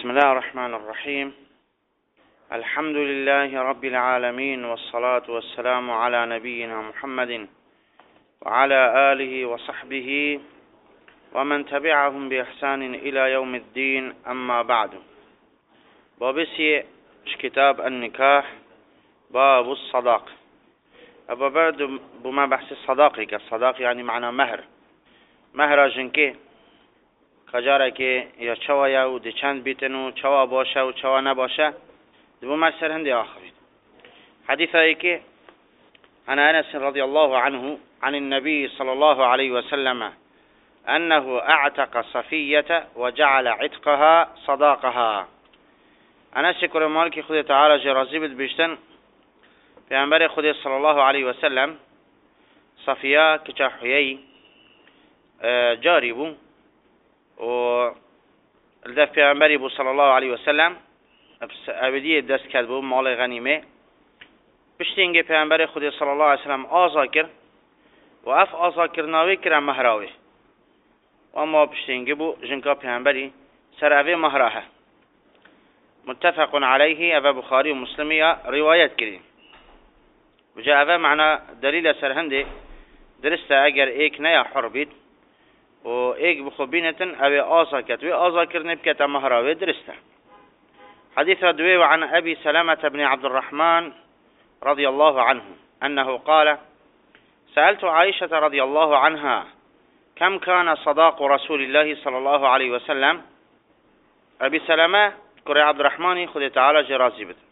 بسم الله الرحمن الرحيم. الحمد لله رب العالمين، والصلاة والسلام على نبينا محمد وعلى آله وصحبه ومن تبعهم بإحسان إلى يوم الدين. أما بعد، بابسي كتاب النكاح باب الصداق. أبا بعد بما بحث الصداق، الصداق يعني معنى مهر جنكي کجاره که یا چوا یا و دی چند بیتنو چوا باشه و چوا نباشه دبو مرسر هندی آخرید. حديثة که عن أنس رضي الله عنه عن النبي صلى الله عليه وسلم أنه أعتق صفية وجعل عتقها صداقها. أنس كل مالك خد تعالى جرازي بيشتن في أنبار خد صلى الله عليه وسلم صفية كجحيي جاربو و الدفع پیامبری بو صلی الله علیه و سلم ابدی دست کرد بو مال غنیمه. پشتینگه پیامبر خدا صلی الله علیه و سلم آزا کرد و اف آزا کردناوی کرد مهراوی و اما پشتینگه بو جنکا پیامبری سراوی مهراه. متفق علیه او بخاری و مسلمی روایت کردیم. وجا او معنا دلیل سرهنده درسته اگر ایک نیا حر بید و ایک بخوبینتن اوی آزا کت و آزا کرنه بکت مهراوی درسته. حديث دوي عن أبي سلمة بن عبد الرحمن رضي الله عنه أنه قال: سألت عائشة رضي الله عنها كم كان صداق رسول الله صلى الله عليه وسلم. أبي سلمة كري عبد الرحمن خذ تعالى جرازي بد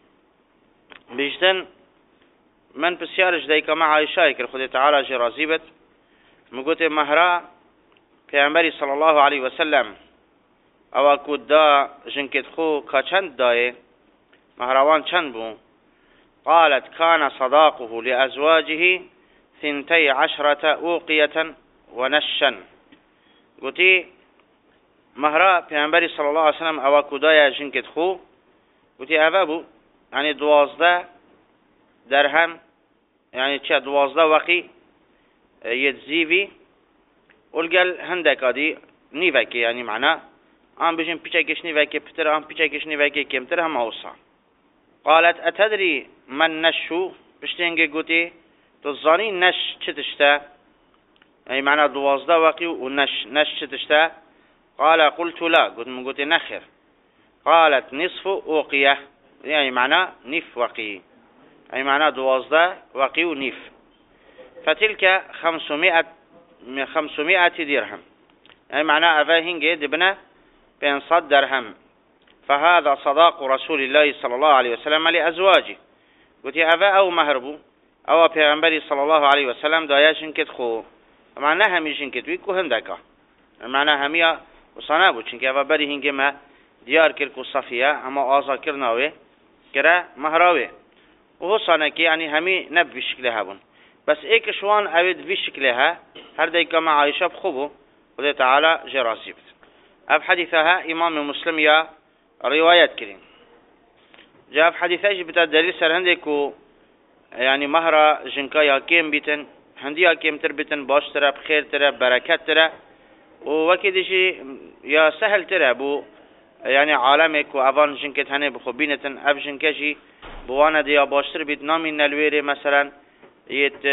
بيجدن من بسيارج ديك مع عائشة كر خذ تعالى جرازي بد مقوت مهرا پیامبری صلی الله علیه و سلم او کود دا جنکت خو کا چند دایه مهروان چند بو؟ قالت كان صداقه لأزواجه 12 أوقية ونشا. قلتي مهرا پیامبری صلی الله علیه و سلم او کودای جنکت خو قلتي اوه بو يعني 12 درهم، يعني چه 12 وقی يتزيبي ولقال هندك هذه نيفاكي، يعني معناه عم بيجين بيشاكش نيفاكي بتر عم بيشاكش نيفاكي كم تر هم أوصى. قالت أتدري من نشو؟ بشتينجي قوتي تظني نش شتشتا، يعني معناه 12 وقي ونش شتشتا. قال قلت لا، قلت من قوتي نخر. قالت نصف أوقية، يعني معناه نيف وقي، يعني معناه 12 وقي ونيف. فتلك 500 درهم، يعني معناه أفاهنجي دبنا 500 درهم. فهذا صداق رسول الله صلى الله عليه وسلم لأزواجه. قلت أفا أو مهربو أو پیغمبری صلى الله عليه وسلم دایا جنکت خو معناه همی جنکت ویکو هندکا معناه همیا وصنابو چنکه أفا بری هنگی ما دیار کرکو صفیه اما آزا کرناوه کرا مهراوه وهو صانكي يعني همي نب بشكلها بون. بس ایک شوان اوید بی شکلها هر دیگه مع عایشه بخوبو خدا تعالی جراسیبت. اب حدیثها امام مسلم یا روایت کرین. جاب حدیثه جبتا دلیل سر هنده کو يعني مهر جنكا يا كيم بيتن هندي يا كيم تربيتن باش ترى بخير ترى بركات ترى ووكيد شيء يا سهل ترى بو يعني عالمك وأفان جنكت هني بخبينتن أب جنكشي بوانا دي باشتر بيت نامي نلويري مثلا يت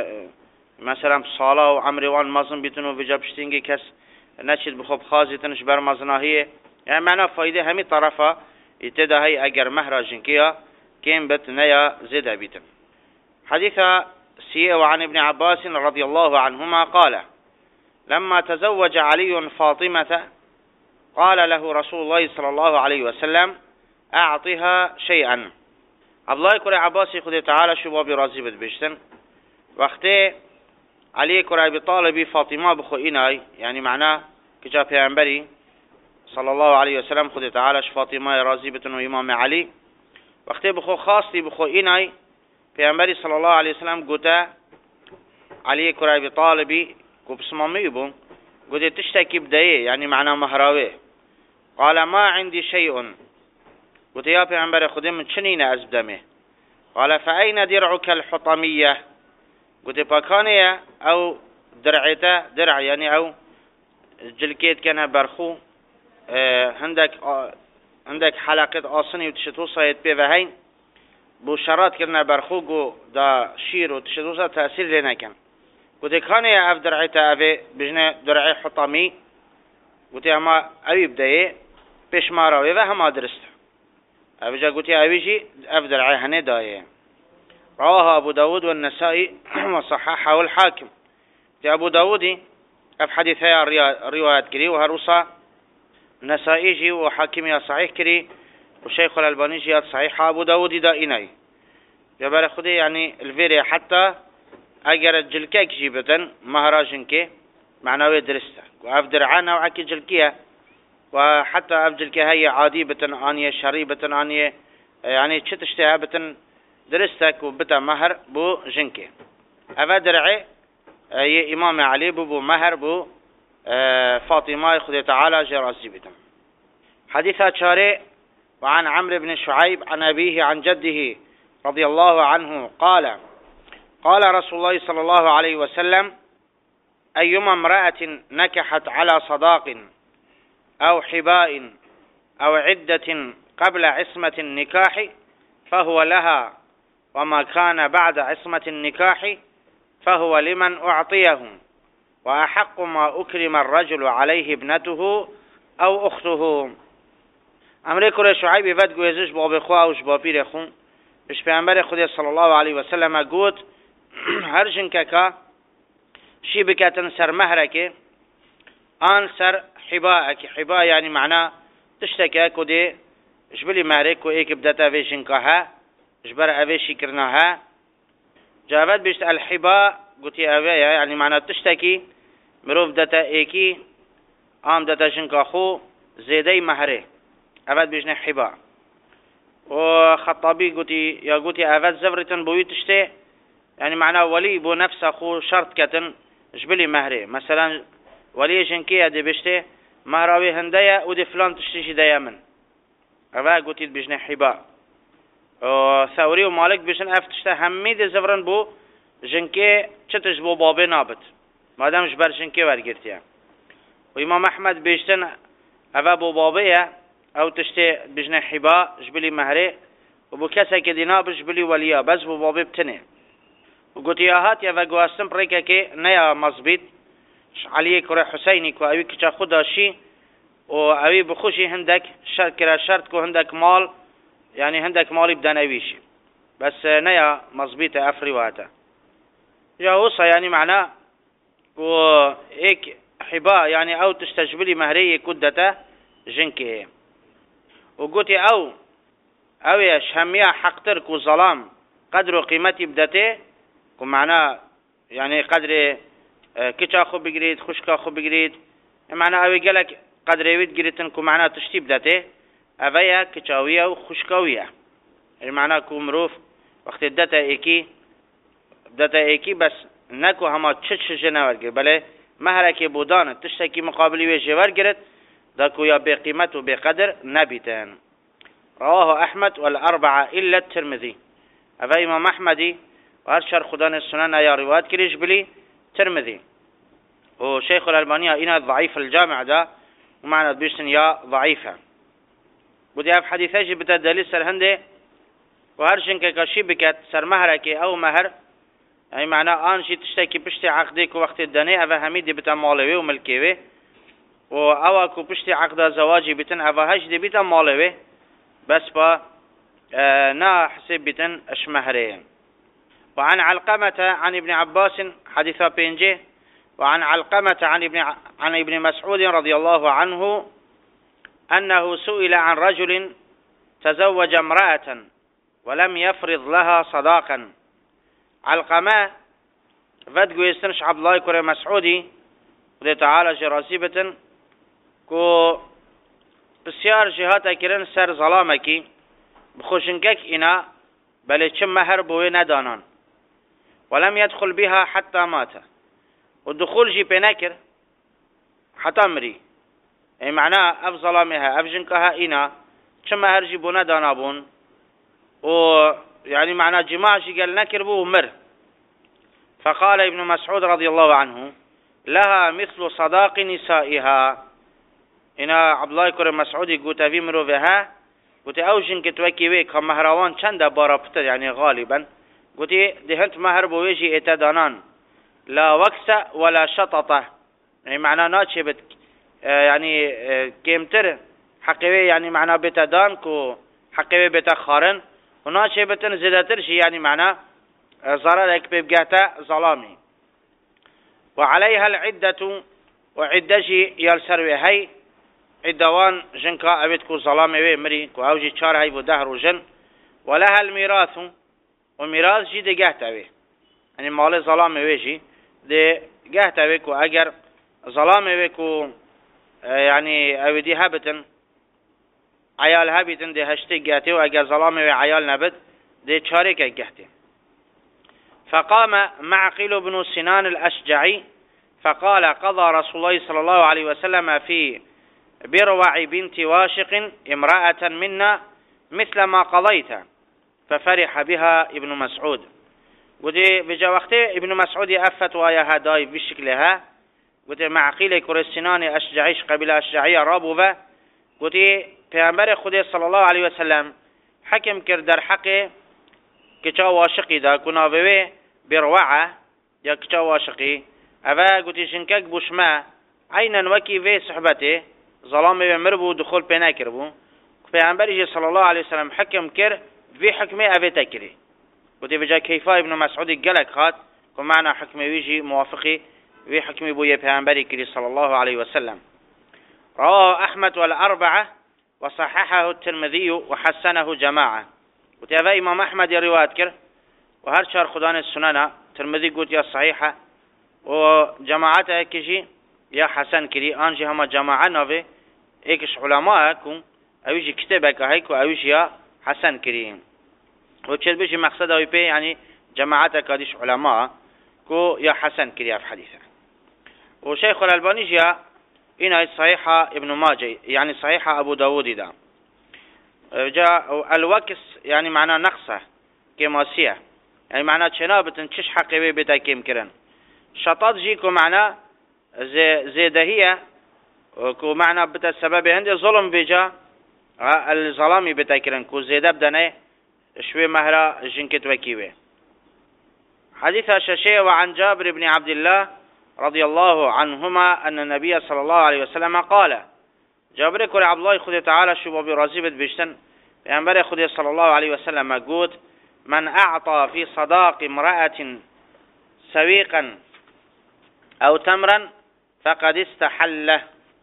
مثلا صلاة وعمري وان مازن بيتنو بجابشتينجي كس نشد بخوب خازيتنش بر مازناهية، يعني معنى فايدة همي طرفة يتدا هي أجر مهر جنكيا كيم بت نيا زيد بيتن. حديث سيء عن ابن عباس رضي الله عنهما قال: لما تزوج علي فاطمة قال له رسول الله صلى الله عليه وسلم: أعطها شيئا. عبد الله كري عباسي خذ تعالى شو برازي بتبشتن وقته علي كري أبي طالب فاطمة بخوئناي، يعني معناه كجا پیغمبري صلى الله عليه وسلم خذ تعالى فاطمة رازي بتن وإمام علي وقته بخو خاصي بخوئناي پیغمبري صلى الله عليه وسلم قلت علي كري أبي طالب كبسمامي بون قلت تشتكي بدايه، يعني معناه مهراوي. قال: ما عندي شيء. قلت يا پیغمبر خدا من چنین ازبدمه؟ قال: فأين درعك الحطمية؟ قلت باكانية او درعته درع، يعني او جلكيت كان برخو هندك عندك حلقة آصني وتشتوصا يتبه هين بو شرات كرنا برخوق دا شير وتشتوصا تأثير لنا كان قلت كان يا أف درعي تأفي بجنا درعي حطامي قلت هما أوي بداية بيش ماراوي وهما درست أبجا قلت أويجي أف درعي هني دايه رواه أبو داود والنسائي وصححه الحاكم أبو داودي أف حديثي الروايات كري وهروسا نسائي جي وحاكمي صحيح كري وشيخ الألباني جي صحيح أبو داودي دا إناي جبال خدي يعني الفيري حتى أجر الجلكيك جيبتن مهراجنكي معنوي درسته وأفدر عنها وعكي جلكيه وحتى أفجلكي هي عاديبة آنية شريبة آنية يعني تشتها بتن درستك وبتا مهر بو جنكي أفدرعي يا إمام علي بو مهر بو فاطمة خذ تعالى جراسي بتم حديثة شارع وعن عمرو بن شعيب عن أبيه عن جده رضي الله عنه قال قال رسول الله صلى الله عليه وسلم أيما امرأة نكحت على صداق أو حباء أو عدة قبل عصمة النكاح فهو لها وما كان بعد عصمة النكاح فهو لمن أعطيه وأحق ما أكرم الرجل عليه ابنته أو أخته أمريكا شعيب يفاد قويزش بابي خواه وش بابير خون إش بأنبار خدي صلى الله عليه وسلم قوت هرجن كاكا شي بكاتن سر مهرك آن سر حباءك حباء يعني معناه تشتكى كودي جبلي مهرك وإيك بدأت في جنكها جبر أبي شكرناها جابت بيشت الحباء قلتي أبي يعني معناه تشتكي مروف دتا إيكي آم دتا جنكاخو زيدي مهره أبد بيجني حباء وخطابي قلتي يا قلتي أبد زفرتن بوي تشتي يعني معناه ولي بو نفس أخو شرط كتن جبلي مهره مثلا ولي جنكي أدي بيشتي مهراوي هندية ودي فلان تشتيش دايما أبد قلتي بيجني حباء ثوري ومالك بيشن افتشت هميد زفرن بو جنكي چتش بو بابي نابت مادام جبر جنكي ورگرتيا وإمام أحمد بيشتن أفا بو بابي أو تشتي بجني حباء جبلي مهري وبو كسا كدي نابش جبلي وليا بس بو بابي بتني وقلت يا هات يا فقواستن بريكا كي نيا مصبيت علي كري حسيني كو أوي كتا خدا شي وأوي بخوشي هندك شرط كو هندك مال يعني هندك مالي بدنا ويشي بس نيا مظبيطة أفريواتا جاوصة يعني معناه وإيك حباء يعني أو تستجبلي مهرية كدتا جنكي وقلتي أو يش همية حقترك وظلام قدر قيمتي بدته كو معناه يعني قدر كيشا خو بقريد خشكا خو بقريد معناه أوي قالك قدر يويد قريتن كو معناه تشتي بدته أبايا كتاوية وخشكاوية يعني معناه كو مروف وقت داتا ايكي بس نكو هما تشتش جنوار بله مهركي بودان تشتكي مقابلي ويجي ورقرت داكو يا بقيمة وبقدر نبيتان رواه أحمد والأربعة إلا الترمذي أبا إمام أحمدي وهرشر خدان السنان يا روايات كريش بلي ترمذي وشيخ الألبانية إنا ضعيف الجامع ده ومعنى بيشتن يا ضعيفة بدي أف حديثة جي بتدليل سر هندي وهرشن كشي بكت سر مهركي أو مهر يعني معناه آن شي تشتكي بشتي عقدك وقت الدنيا أفا هميدي بتا مالوي وملكيوي وأواكو بشتي عقد زواجي بتن أفا هجدي بتا مالوي بس با نا حسب بتن أشمهرين وعن علقمة عن ابن عباس حديثة بينجي وعن علقمة عن ابن مسعود رضي الله عنه أنه سئل عن رجل تزوج امرأة ولم يفرض لها صداقا علقمة فدقو يستنش عبد الله كوري مسعودي ودي تعالى جراسيبة كو بسيار جهاتا كرن سر ظلامكي بخوشنكك إنا بل چم مهر بوي ندانان ولم يدخل بها حتى مات والدخول جي بنكر حتى مري يعني معناه أف ظلامها أف جنكها إنا چم مهر جي بو ندانابون ويعني معناه جماع جي قال نكر بو مر فقال ابن مسعود رضي الله عنه لها مثل صداق نسائها هنا عبد الله كره مسعودي قوت في مروفها قلت اوجن كتوكي ويك هم مهروان چند بارا بتر يعني غالبا قلت دهنت مهر بويجي اتدانان لا وكسة ولا شططة يعني معناه ناتشي بت يعني كيمتر حقيقي يعني معناه بتدان كو حقيقي بتخارن وناتشي بتن زدتر شي يعني معناه ضررك ببقاتا ظلامي وعليها العدة وعدجي يالسروي هاي عدوان جنكا أبيتكو ظلامي ومري كو أوجي چار هاي بدهر وجن ولها الميراث وميراث جي دي قهت أبي يعني مالي ظلامي ويجي دي قهت أبي كو أجر ظلامي ويكو يعني أبي دي هبتن عيال هبتن دي هشتي قهتي وأجر ظلامي وعيال نبت دي چارك قهتي فقام معقل بن سنان الأشجعي فقال قضى رسول الله صلى الله عليه وسلم في بروع بنت واشق امرأة منا مثل ما قضيت ففرح بها ابن مسعود ودي بجا وقته ابن مسعود أفت ويا هداي بشكلها ودي معقل كرسنان أشجعيش قبيلة أشجعية رابوبة ودي پیامبر خدا صلى الله عليه وسلم حكم کرد در حق کچا واشقی دا کناوه بروعه یا کچا واشقی اوه گوتی شنکک بوشما عینا وکی وی صحبته ظلامه مربو دخول پینا کربو پیامبر صلی الله علیه وسلم حکم کر وی حکمه اوه تکری گوتی بجا کیفا ابن مسعودی گلک خات که معنی حکمه ویجی موافقی وی حکمه بوی پیامبری کری صلی الله علیه وسلم رواه احمد والاربعه وصححه الترمذي وحسنه جماعه وتابع امام احمد روايات كر وهر شهر خدان السنن ترمذي قلت يا صحيحه وجماعته كجي يا حسن كري انجي هما جماعه نوي ايكش علماء كون اويجي كتابك هيك اويجي يا حسن كري وتشد بيجي مقصد او بي يعني جماعته كاديش علماء كو يا حسن كري في حديثه وشيخ الالباني جاء صحيحه ابن ماجه يعني صحيحه ابو داود ده جاء الوكس يعني معناه نقصه كماسيه يعني معناه شنابة تش حقيبي بتاكيم كرن شطات جيكو معناه زيدهية كو معناه بتا سبب عندي ظلم بيجا الظلامي بتاكرن كو زيده بدنه شوي مهرا جنكت وكيوه حديث الشاشية وعن جابر بن عبد الله رضي الله عنهما أن النبي صلى الله عليه وسلم قال جابر كل عبد الله خذ تعالى شو برازيبت بيشتن بأنبر خذ صلى الله عليه وسلم قود من أعطى في صداق امرأة سويقا أو تمرا فقد استحل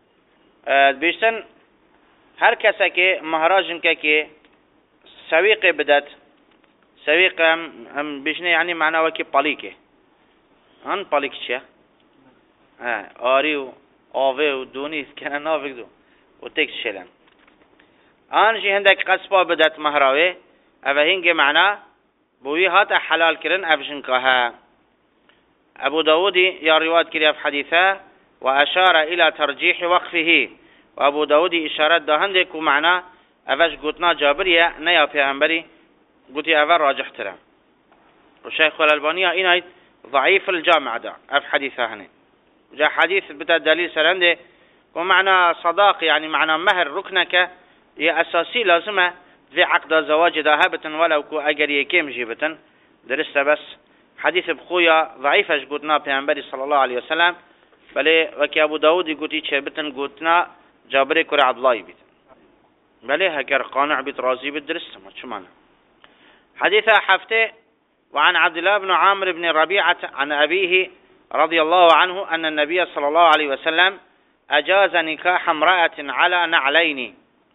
بيشتن هر کسی که مهراجن که سویق بدت سویق هم بيشنه يعني معناه وكي پالیکه هن پالیک چیه آری و آوه و دونی کنه نافک دو و تک شلن آنجی هندک قصبا بدت مهراوه اوه هنگ معناه بوی هات حلال کرن افجن که ابو داودی یا روایت کری اف حدیثه و اشار الى ترجیح وقفه و ابو داودی اشارت دهنده که معناه اوش گوتنا جابریه نه یا پیغمبری گوتی اول راجح تره و شیخ الالبانی این ضعیف الجامع ده اف حدیثه هنه جاء حديث بتا دليل سرنده ومعنى صداق يعني معنى مهر ركنك هي أساسي لازمة في عقد الزواج ذهبة ولو كو أجر يكيم جيبة درست بس حديث بخويا ضعيف قلتنا بيعنبري صلى الله عليه وسلم بل وكي أبو داود يقولي شابة قلتنا جابري كري عبد الله بيت بل هكر قانع بيت رازي بيت درست ما شو معنى حديث حفته وعن عبد الله بن عامر بن ربيعة عن أبيه رضي الله عنه أن النبي صلى الله عليه وسلم أجاز نكاح امرأة على نعلين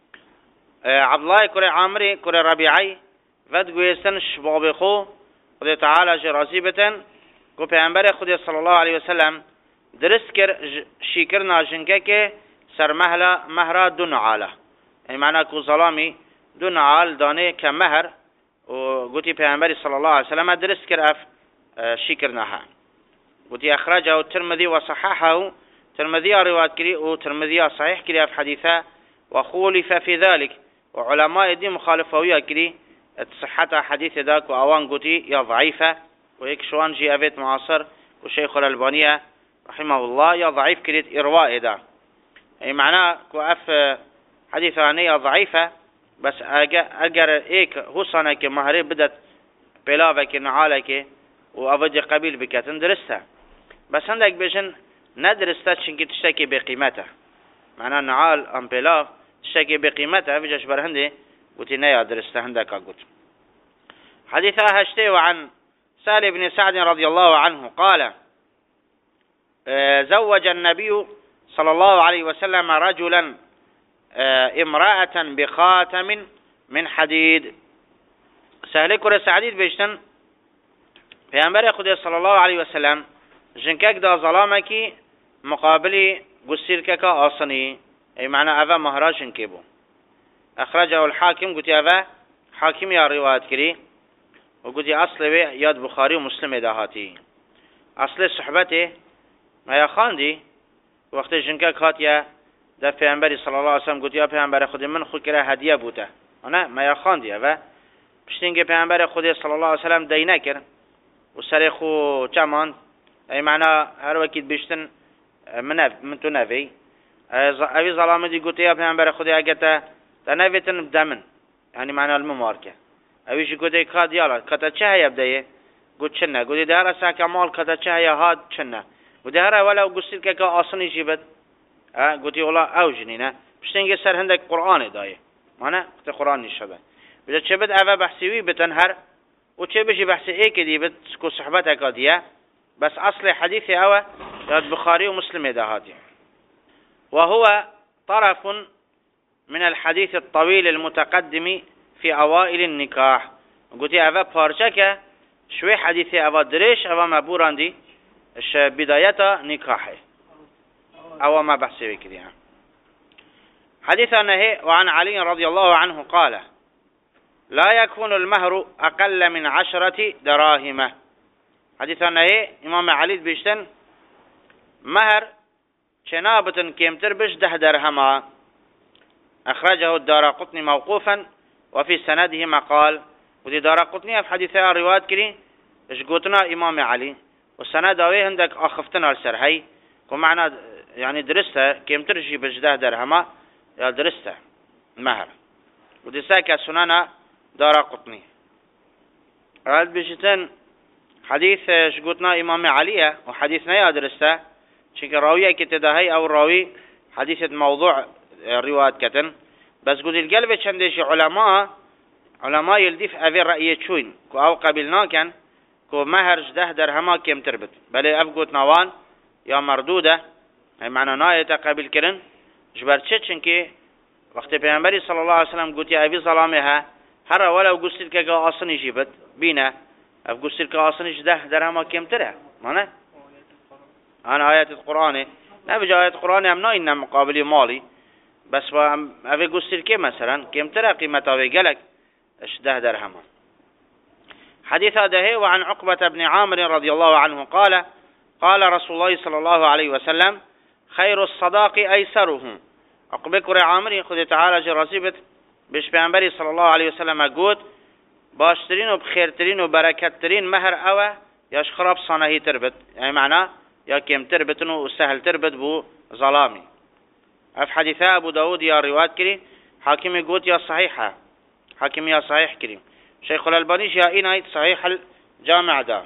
عبد الله كري عامري كري ربيعي فد قويسن شباب خو خدي تعالى جرازيبة كو پیغمبر خدي صلى الله عليه وسلم درست كر شيكرنا جنكك سر مهرا دون عاله يعني معنى كو ظلامي دون عال دانه كمهر و قوتي پیغمبر صلى الله عليه وسلم درست كر اف شيكرناها ودي أخرجه الترمذي وصححه ترمذي رواية كري وترمذي صحيح كري في حديثه وخولف في ذلك وعلماء دي مخالفة كري صحة حديث ذاك وأوان قتي يا ضعيفة وهيك شوان جي أبيت معاصر وشيخ الألبانية رحمه الله يا ضعيف كري إرواء ده أي معناه كوأف حديث عنية ضعيفة بس أجر إيك هصانك مهري بدت بلاوك نعالك وأبدي قبيل بكاتن درستها بس عندك بيجن ندرستها شنك تشتكي بقيمتها معناه نعال أم بلاو تشتكي بقيمتها بيجاش برهندي وتنايا درستها عندك أقول حديثها هشتي وعن سالم بن سعد رضي الله عنه قال زوج النبي صلى الله عليه وسلم رجلا امرأة بخاتم من حديد سهل كره سعديد بيشتن پیامبر خدا صلى الله عليه وسلم جنكك دا ظلامكي مقابل قسيركك آصني اي معنى افا مهراج جنكبو اخرجه الحاكم قلت افا حاكم يا روايات كري وقلت اصل ياد بخاري ومسلم دهاتي اصل صحبته ما يخاندي وقت جنكك هاتيا دا پیامبر صلى الله عليه وسلم قلت يا پیامبر خدا من خود كره هديه بوده انا ما يخاندي افا پشتینگه پیامبر خدا صلى الله عليه وسلم دینه کرد و سر خو چمان ای معنا هر وقت بیشتن من تو نوی اوی ظلامه دی گوته یا پیامبر خدا اگه تا نویتن بدمن یعنی معنا الممارکه اویش گوته کاد یالا کتا چه هیا بدایه گوت چنه گوته ده هر ساکمال کتا چه هیا هاد چنه گوته هر ولا گوستید که آسانی جیبت گوته والله او جنینه پشتینگه سر هندک قرآن دایه معنا قرآن نشده بجا چه بد اوه بحثیوی بتن هر وچه بشي بحث ايه كدي بتسكو صحبتها قادية بس اصل حديث اوه ياد بخاري ومسلم دهاتي وهو طرف من الحديث الطويل المتقدم في اوائل النكاح قلت اوه بارشكه شوي حديث اوه دريش اوه مبوران دي بداية نكاحه اوه ما بحثي كدي حديث انه وعن علي رضي الله عنه قال لا يكون المهر أقل من 10 دراهم حديثنا هي إمام علي بيشتن مهر شنابة كيمتر بش 10 درهم أخرجه الدارقطني موقوفا وفي سنده مقال ودي دارقطني في حديثها روايات كري اش قوتنا إمام علي والسند اوه هندك أخفتنا السرحي ومعنى يعني درستها كيمتر شي بش 10 درهم يا درستها المهر ودي ساكا سنانا دارقطني قال بيشتن حديث شقوتنا إمام علي وحديثنا يا درسته شك راوية كتدهي أو راوي حديث موضوع روايات كتن بس قد القلب شندش علماء يلدف أفي رأي شوين كو أو قبلنا كان كو مهر 10 درهم كم تربت بل أفقوت نوان يا مردودة أي معنى ناية قبل كرن جبرتشت شنكي وقت پیامبری صلى الله عليه وسلم قلت يا أبي ظلامها هر ولو قصير كا أصني جيبت بينا أف قصير كا أصني 10 درهم كم تره مانا أنا آيات القرآن نبي آيات القرآن هم إن مقابل مالي بس أفي قصير كي مثلا كم تره قيمته ويقلك 10 درهم حديث هذا وعن عقبة بن عامر رضي الله عنه قال قال رسول الله صلى الله عليه وسلم خير الصداق أيسره عقبة كرة عامر خد تعالى جراسيبت بش پیامبری صلی الله علیه و سلم گفت باشترین و بخیرترین و برکتترین مهر اوه یاش خراب صناهی تربت یعنی معنا یا کم تربتن و سهل تربت بو ظلامی اف حدیثه ابو داود یا روایت کری حاکم گفت یا صحیحه حاکم یا صحیح کری شیخ الالبانیش یا این آیت صحیح الجامع ده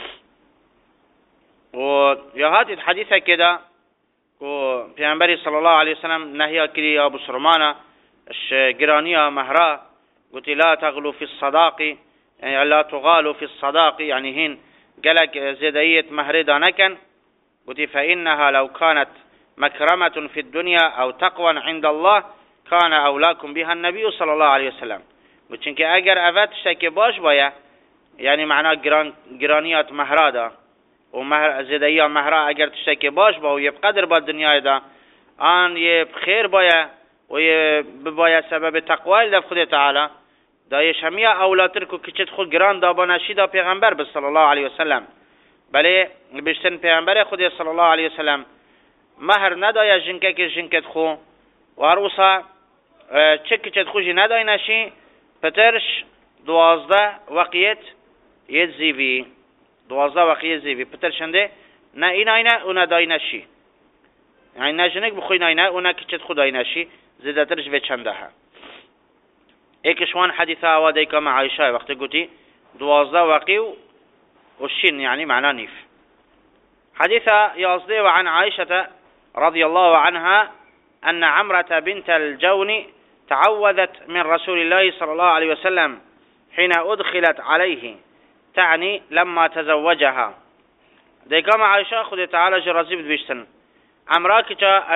و یا هات حدیثه کده و پیامبری صلی الله علیه و سلم نهی کری یا بسرمانه الشجرانية مهراء قلت لا تغلو في الصداق يعني لا تغالوا في الصداق يعني هين قالك زدية مهر دانكن قلت فإنها لو كانت مكرمة في الدنيا أو تقوى عند الله كان أولاكم بها النبي صلى الله عليه وسلم قلت إنك أجر أفات شكي باش بايا يعني معناه جرانيات مهراء دا ومهر زدية مهراء أجر تشتكي باش با ويبقدر بالدنيا دا آن يبخير بايا وباید سبب تقوی لف خود تعالی دایش همیا اولاتر کو کچت خود گران دابانشی دا پیغمبر به صلی الله علیه وسلم بله بیشتن پیغمبر خود صلی الله علیه وسلم مهر ندای جنکه که جنکت خو و عروسا چه کچت خو جی ندای نشی پترش 12 وقیت یه زیوی 12 وقیت زیوی پترشنده نه این اینه و ندای نشی يعني ناجنك بخوي ناينا وناكتشت خداي ناشي زيادة ترج في چندها ايكشوان حديثة واديك مع عائشة وقت قلتي دوازده وقيو والشين يعني معناه نيف. حديثة يصدي عن عائشة رضي الله عنها أن عمرة بنت الجون تعوذت من رسول الله صلى الله عليه وسلم حين أدخلت عليه، تعني لما تزوجها. ديك مع عائشة خذ تعالى جرزيب بيشتن عمراكجا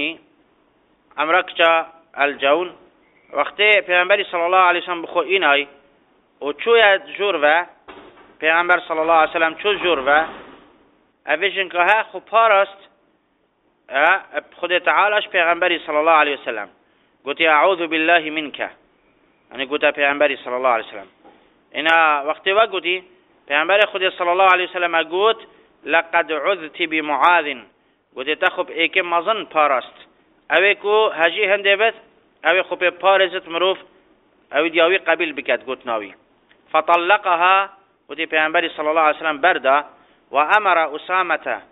الجون وقتی پیامبری صلی الله علیه و سلم بخو اینای و چویا جوروا پیامبر صلی الله علیه و سلم چو جوروا اویژن که ها خو پارست خود تعالیش پیامبری صلی الله علیه و سلم گوتی اعوذ بالله منک، یعنی گوتا پیامبری صلی الله علیه و سلم اینا وقتی وگوتی پیامبر خود صلی الله علیه و سلم گوت لقد عذت بمعاذ، گوتی تخب ایکم مزن پارست اوی کو هجی هنده بد اوی خوب پارزت مروف اوی دیاوی قبیل بکد گوت ناوی فطلقها ودي پیامبری صلی الله علیه وسلم بردا و امر اسامه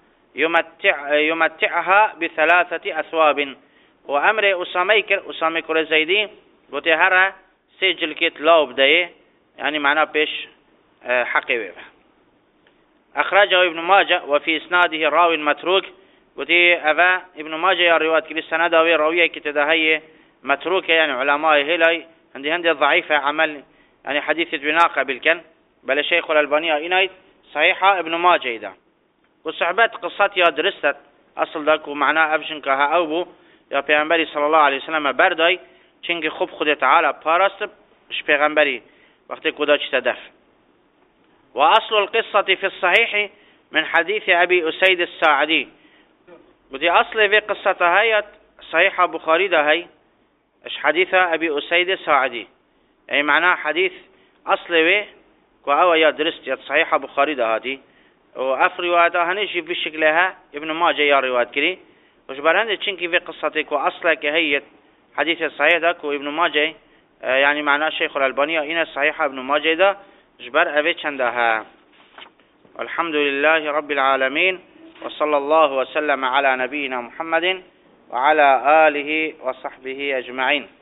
يمتعها بثلاثه اثواب و امر اسامه کر زیدی گوت هر سجل کت لاوب ده يعني معناه پیش حقي. اخرجه ابن ماجه وفي اسناده راوي متروك، ودي أبا ابن ماجه يا رواية كل السند أو راوية كتدهية متروكة يعني علماء هلاي هندي ضعيفة عمل يعني حديث بناقة بالكن بل شيخ الألبانية إنايت صحيحة ابن ماجه إذا وصحبات قصات يا درست أصل ذاك ومعناه أبشن كها أوبو يا پیغمبري صلى الله عليه وسلم برداي چنك خوب خود تعالى بارست مش پیغمبري وقت كدا تدف. وأصل القصة في الصحيح من حديث أبي أسيد الساعدي، بدي أصل في قصة هاي صحيحة بخاري ده هاي إيش حديثة أبي أسيد الساعدي، أي معناه حديث أصل في كأو يا درست يا صحيحة بخاري ده هذه وأف رواياتها هنيجي بشكلها ابن ماجه يا روايات كري وش برهند تشنكي في قصتك وأصلها كهية حديث الصحيح ده وابن ماجه يعني معناه شيخ الألبانية إن الصحيحة ابن ماجه ده جبر أبي چندها. والحمد لله رب العالمين وصلى الله وسلم على نبينا محمد وعلى آله وصحبه أجمعين.